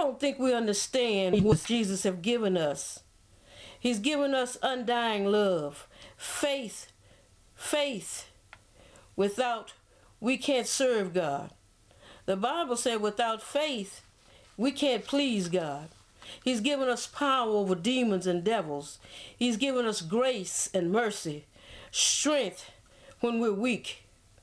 don't think we understand what Jesus have given us. He's given us undying love, faith. Without, we can't serve God. The Bible said without faith, we can't please God. He's given us power over demons and devils. He's given us grace and mercy, strength when we're weak.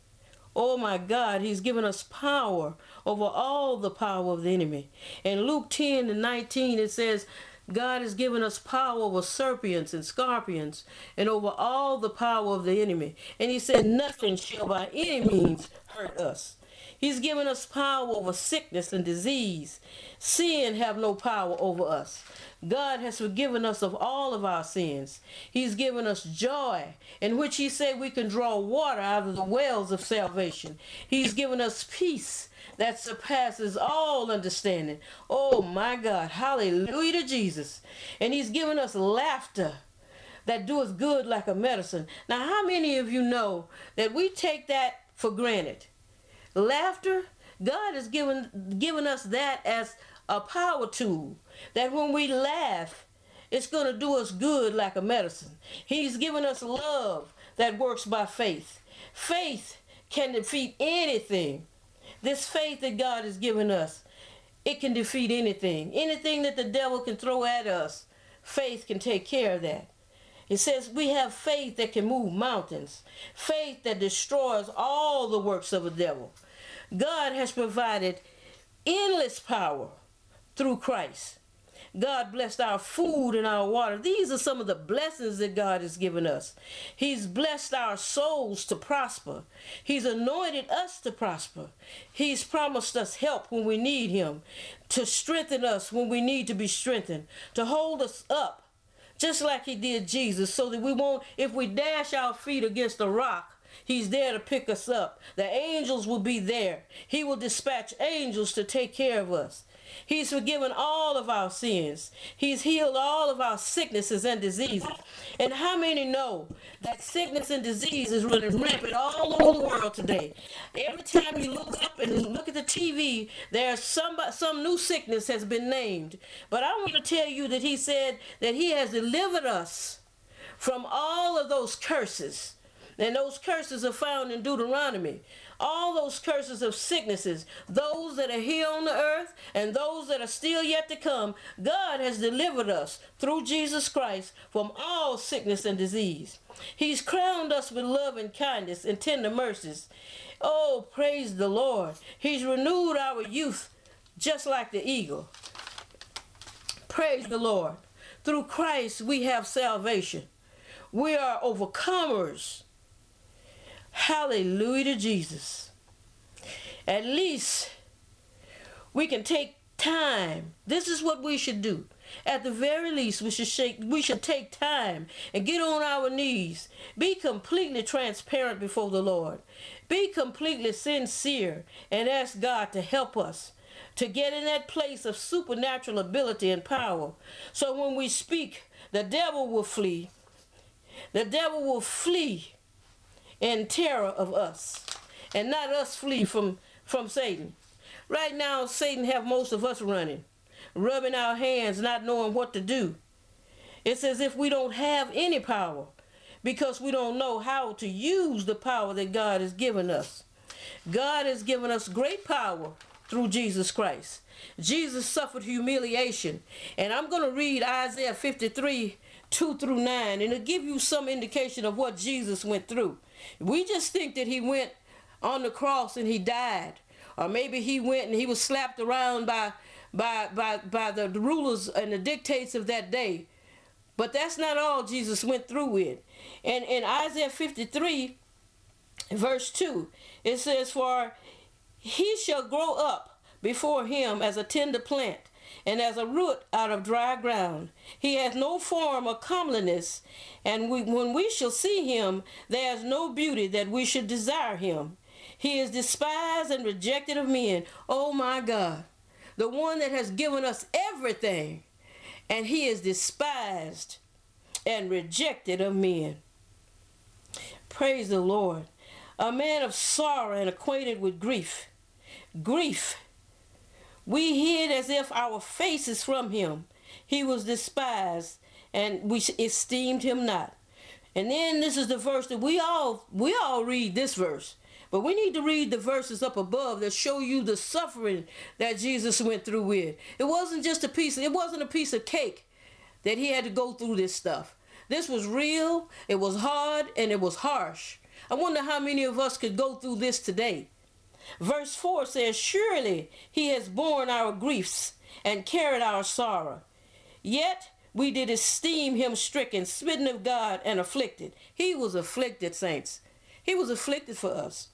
Oh my God, he's given us power over all the power of the enemy. In Luke 10:19, it says, God has given us power over serpents and scorpions and over all the power of the enemy. And he said, nothing shall by any means hurt us. He's given us power over sickness and disease. Sin have no power over us. God has forgiven us of all of our sins. He's given us joy, in which he said we can draw water out of the wells of salvation. He's given us peace that surpasses all understanding. Oh my God, hallelujah to Jesus. And he's given us laughter that doeth good like a medicine. Now, how many of you know that we take that for granted? Laughter, God has given us that as a power tool, that when we laugh, it's going to do us good like a medicine. He's given us love that works by faith. Faith can defeat anything. This faith that God has given us, it can defeat anything. Anything that the devil can throw at us, faith can take care of that. It says we have faith that can move mountains. Faith that destroys all the works of the devil. God has provided endless power through Christ. God blessed our food and our water. These are some of the blessings that God has given us. He's blessed our souls to prosper. He's anointed us to prosper. He's promised us help when we need him, to strengthen us when we need to be strengthened, to hold us up, just like he did Jesus, so that we won't, if we dash our feet against a rock, he's there to pick us up. The angels will be there. He will dispatch angels to take care of us. He's forgiven all of our sins. He's healed all of our sicknesses and diseases. And how many know that sickness and disease is running rampant all over the world today? Every time you look up and look at the TV, there's some new sickness has been named. But I want to tell you that he said that he has delivered us from all of those curses. And those curses are found in Deuteronomy. All those curses of sicknesses, those that are here on the earth and those that are still yet to come, God has delivered us through Jesus Christ from all sickness and disease. He's crowned us with love and kindness and tender mercies. Oh, praise the Lord. He's renewed our youth just like the eagle. Praise the Lord. Through Christ we have salvation. We are overcomers. Hallelujah to Jesus. At least we can take time. This is what we should do. At the very least, we should take time and get on our knees. Be completely transparent before the Lord. Be completely sincere and ask God to help us to get in that place of supernatural ability and power. So when we speak, the devil will flee. The devil will flee in terror of us, and not us flee from Satan. Right now, Satan have most of us running, rubbing our hands, not knowing what to do. It's as if we don't have any power because we don't know how to use the power that God has given us. God has given us great power through Jesus Christ. Jesus suffered humiliation, and I'm going to read Isaiah 53, 2 through 9, and it'll give you some indication of what Jesus went through. We just think that he went on the cross and he died, or maybe he went and he was slapped around by the rulers and the dictates of that day. But that's not all Jesus went through with. And in Isaiah 53, verse 2, it says, "For he shall grow up before him as a tender plant, and as a root out of dry ground. He hath no form or comeliness, and when we shall see him, there is no beauty that we should desire him. He is despised and rejected of men." Oh my God, the one that has given us everything, and he is despised and rejected of men. Praise the Lord. A man of sorrow and acquainted with grief. Grief We hid as if our faces from him. He was despised, and we esteemed him not. And then this is the verse that we all read this verse. But we need to read the verses up above that show you the suffering that Jesus went through with. It wasn't a piece of cake that he had to go through this stuff. This was real, it was hard, and it was harsh. I wonder how many of us could go through this today. Verse 4 says, surely he has borne our griefs and carried our sorrow. Yet we did esteem him stricken, smitten of God, and afflicted. He was afflicted, saints. He was afflicted for us.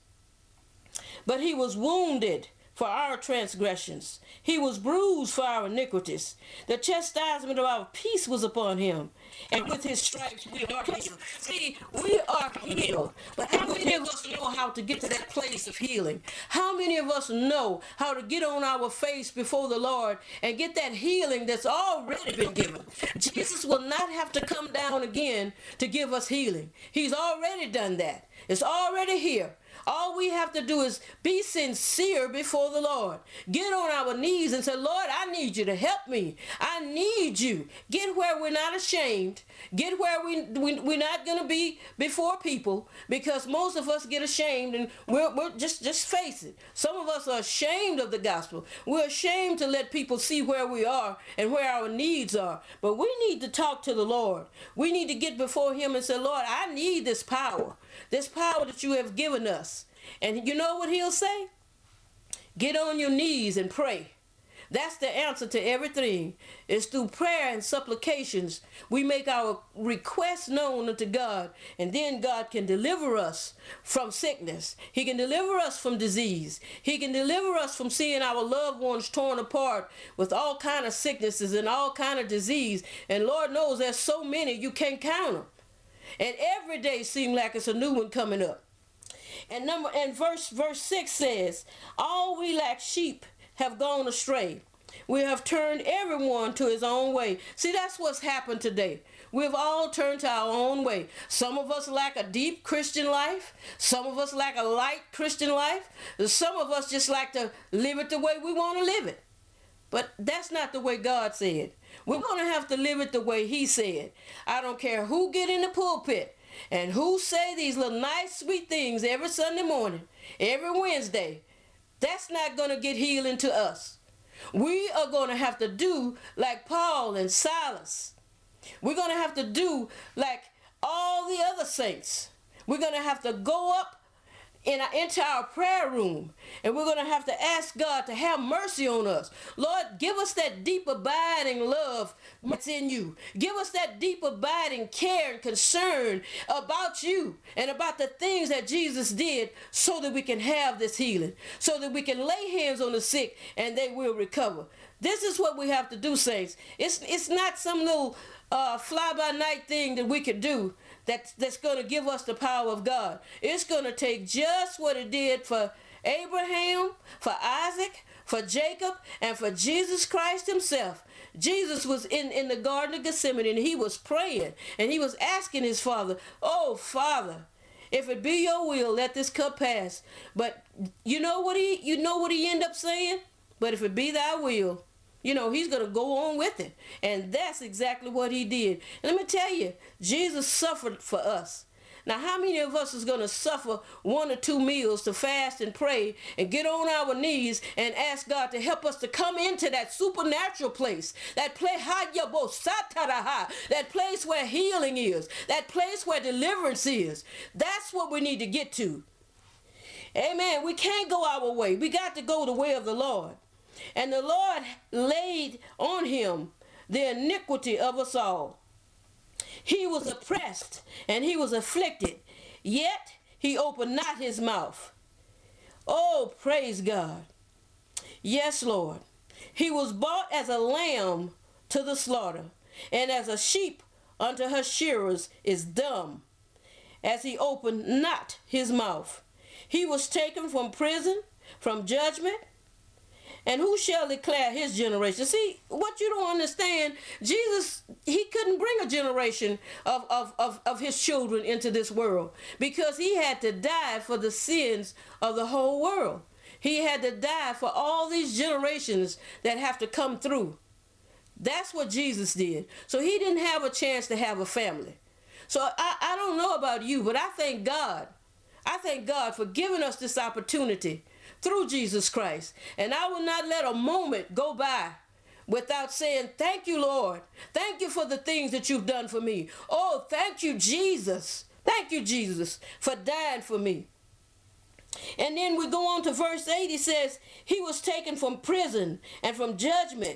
But he was wounded for our transgressions. He was bruised for our iniquities. The chastisement of our peace was upon him, and with his stripes we are healed. See, we are healed. But how many of us know how to get to that place of healing? How many of us know how to get on our face before the Lord and get that healing that's already been given? Jesus will not have to come down again to give us healing. He's already done that. It's already here. All we have to do is be sincere before the Lord. Get on our knees and say, Lord, I need you to help me. I need you. Get where we're not ashamed. Get where we're not going to be before people, because most of us get ashamed, and we're just face it. Some of us are ashamed of the gospel. We're ashamed to let people see where we are and where our needs are. But we need to talk to the Lord. We need to get before him and say, Lord, I need this power that you have given us. And you know what he'll say? Get on your knees and pray. That's the answer to everything. It's through prayer and supplications we make our requests known unto God, and then God can deliver us from sickness. He can deliver us from disease. He can deliver us from seeing our loved ones torn apart with all kind of sicknesses and all kind of disease. And Lord knows there's so many you can't count them. And every day seems like it's a new one coming up. And verse 6 says, all we like sheep have gone astray. We have turned everyone to his own way. See, that's what's happened today. We've all turned to our own way. Some of us lack a deep Christian life. Some of us lack a light Christian life. Some of us just like to live it the way we want to live it. But that's not the way God said. We're going to have to live it the way he said. I don't care who get in the pulpit and who say these little nice sweet things every Sunday morning, every Wednesday. That's not going to get healing to us. We are going to have to do like Paul and Silas. We're going to have to do like all the other saints. We're going to have to go up into our prayer room, and we're going to have to ask God to have mercy on us. Lord, give us that deep abiding love that's in you. Give us that deep abiding care and concern about you and about the things that Jesus did, so that we can have this healing, so that we can lay hands on the sick and they will recover. This is what we have to do, saints. It's not some little fly-by-night thing that we can do that's going to give us the power of God. It's going to take just what it did for Abraham, for Isaac, for Jacob, and for Jesus Christ himself. Jesus was in the Garden of Gethsemane, and he was praying, and he was asking his Father, oh, Father, if it be your will, let this cup pass. But you know what he ended up saying? But if it be thy will, he's going to go on with it. And that's exactly what he did. And let me tell you, Jesus suffered for us. Now, how many of us is going to suffer 1 or 2 meals to fast and pray and get on our knees and ask God to help us to come into that supernatural place, that place where healing is, that place where deliverance is? That's what we need to get to. Amen. We can't go our way. We got to go the way of the Lord. And the Lord laid on him the iniquity of us all. He was oppressed and he was afflicted, yet he opened not his mouth. Oh, praise God. Yes, Lord. He was bought as a lamb to the slaughter, and as a sheep unto her shearers is dumb, as he opened not his mouth. He was taken from prison, from judgment. And who shall declare his generation? See, what you don't understand, Jesus, he couldn't bring a generation of his children into this world, because he had to die for the sins of the whole world. He had to die for all these generations that have to come through. That's what Jesus did. So he didn't have a chance to have a family. So I don't know about you, but I thank God. I thank God for giving us this opportunity through Jesus Christ. And I will not let a moment go by without saying, thank you, Lord. Thank you for the things that you've done for me. Oh, thank you, Jesus. Thank you, Jesus, for dying for me. And then we go on to verse 8. He says, he was taken from prison and from judgment.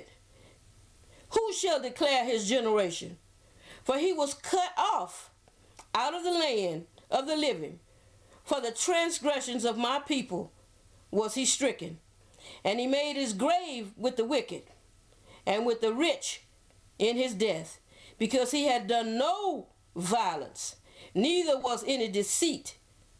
Who shall declare his generation? For he was cut off out of the land of the living. For the transgressions of my people was he stricken. And he made his grave with the wicked and with the rich in his death, because he had done no violence, neither was any deceit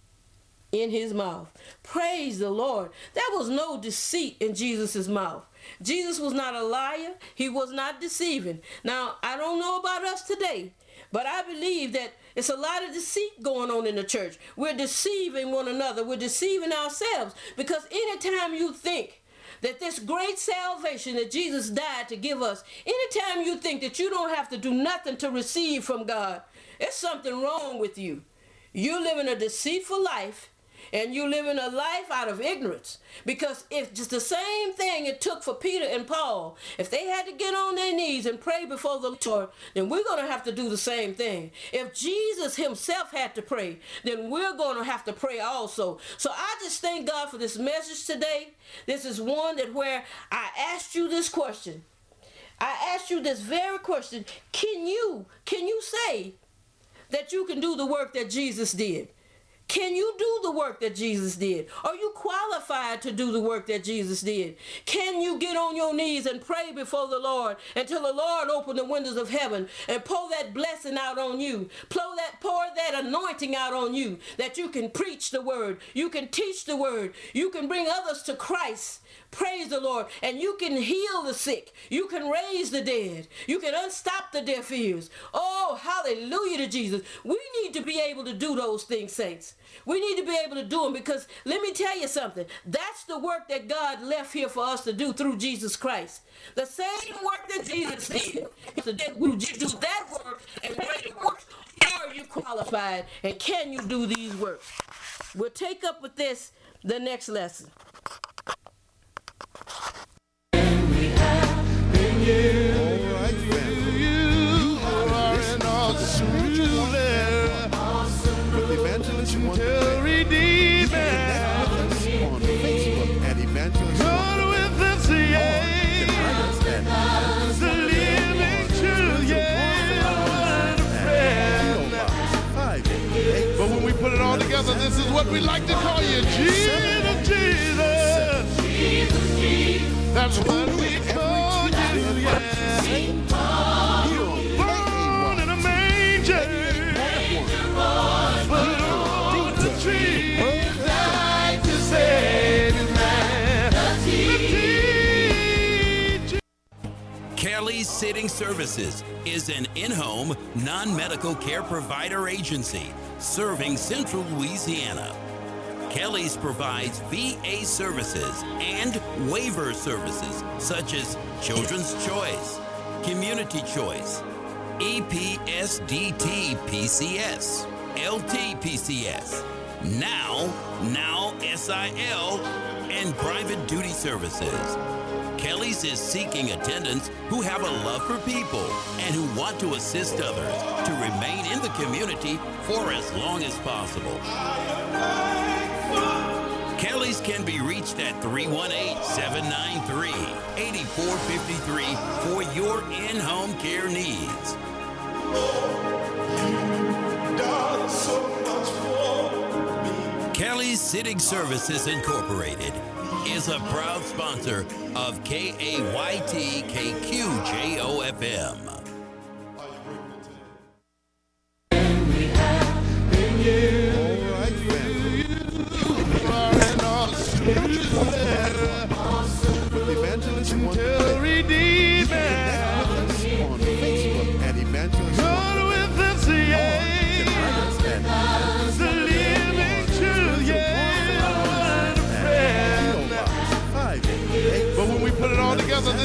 in his mouth. Praise the Lord. There was no deceit in Jesus' mouth. Jesus was not a liar. He was not deceiving. Now, I don't know about us today, but I believe that it's a lot of deceit going on in the church. We're deceiving one another. We're deceiving ourselves, because anytime you think that this great salvation that Jesus died to give us, anytime you think that you don't have to do nothing to receive from God, there's something wrong with you. You're living a deceitful life, and you're living a life out of ignorance. Because if just the same thing it took for Peter and Paul, if they had to get on their knees and pray before the Lord, then we're going to have to do the same thing. If Jesus himself had to pray, then we're going to have to pray also. So I just thank God for this message today. This is one that where I asked you this question. I asked you this very question. Can you say that you can do the work that Jesus did? Can you do the work that Jesus did? Are you qualified to do the work that Jesus did? Can you get on your knees and pray before the Lord until the Lord open the windows of heaven and pour that blessing out on you? Pour that anointing out on you, that you can preach the word, you can teach the word, you can bring others to Christ. Praise the Lord. And you can heal the sick. You can raise the dead. You can unstop the deaf ears. Oh, hallelujah to Jesus. We need to be able to do those things, saints. We need to be able to do them, because let me tell you something. That's the work that God left here for us to do through Jesus Christ. The same work that Jesus did. We just do that work and greater works. Are you qualified, and can you do these works? We'll take up with this the next lesson. But when we put it all together, this is what we like to call you. Jesus, Jesus. That's what we call you, yeah. Born in a manger, but on the tree, died to save man. Kelly's Sitting Services is an in-home, non-medical care provider agency serving Central Louisiana. Kelly's provides VA services and waiver services such as Children's Choice, Community Choice, EPSDT PCS, LT-PCS, Now SIL, and private duty services. Kelly's is seeking attendants who have a love for people and who want to assist others to remain in the community for as long as possible. Kelly's can be reached at 318-793-8453 for your in-home care needs. Kelly's Sitting Services Incorporated is a proud sponsor of KAYT KQJOFM. Evangelist,